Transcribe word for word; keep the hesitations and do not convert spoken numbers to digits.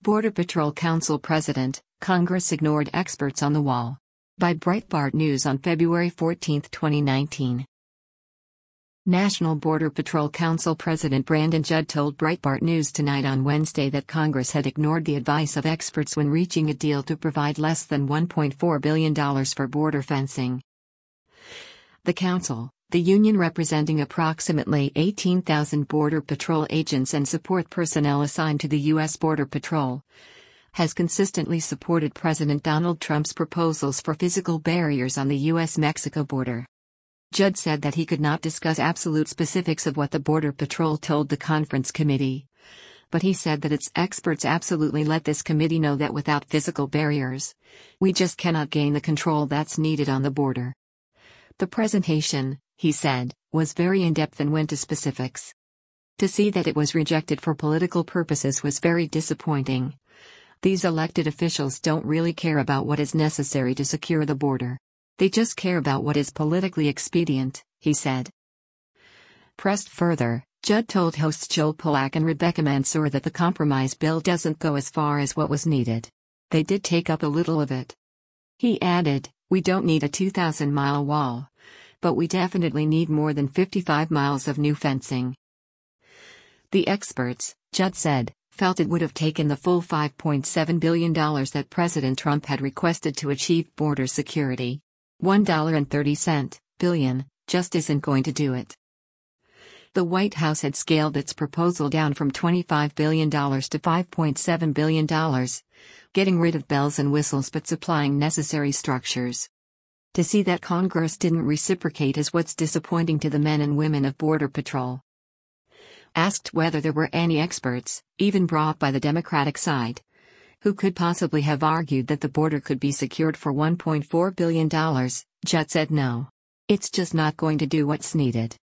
Border Patrol Council President, Congress ignored experts on the wall. By Breitbart News on February fourteenth, twenty nineteen. National Border Patrol Council President Brandon Judd told Breitbart News Tonight on Wednesday that Congress had ignored the advice of experts when reaching a deal to provide less than one point four billion dollars for border fencing. The Council, the union representing approximately eighteen thousand Border Patrol agents and support personnel assigned to the U S Border Patrol, has consistently supported President Donald Trump's proposals for physical barriers on the U S Mexico border. Judd said that he could not discuss absolute specifics of what the Border Patrol told the conference committee, but he said that its experts absolutely let this committee know that without physical barriers, we just cannot gain the control that's needed on the border. The presentation, he said, was very in-depth and went to specifics. To see that it was rejected for political purposes was very disappointing. These elected officials don't really care about what is necessary to secure the border. They just care about what is politically expedient, he said. Pressed further, Judd told hosts Joel Pollak and Rebecca Mansour that the compromise bill doesn't go as far as what was needed. They did take up a little of it. He added, "We don't need a two thousand mile wall, but we definitely need more than fifty-five miles of new fencing." The experts, Judd said, felt it would have taken the full five point seven billion dollars that President Trump had requested to achieve border security. one dollar and thirty cents billion just isn't going to do it. The White House had scaled its proposal down from twenty-five billion dollars to five point seven billion dollars, getting rid of bells and whistles but supplying necessary structures. To see that Congress didn't reciprocate is what's disappointing to the men and women of Border Patrol. Asked whether there were any experts, even brought by the Democratic side, who could possibly have argued that the border could be secured for one point four billion dollars, Judd said no. It's just not going to do what's needed.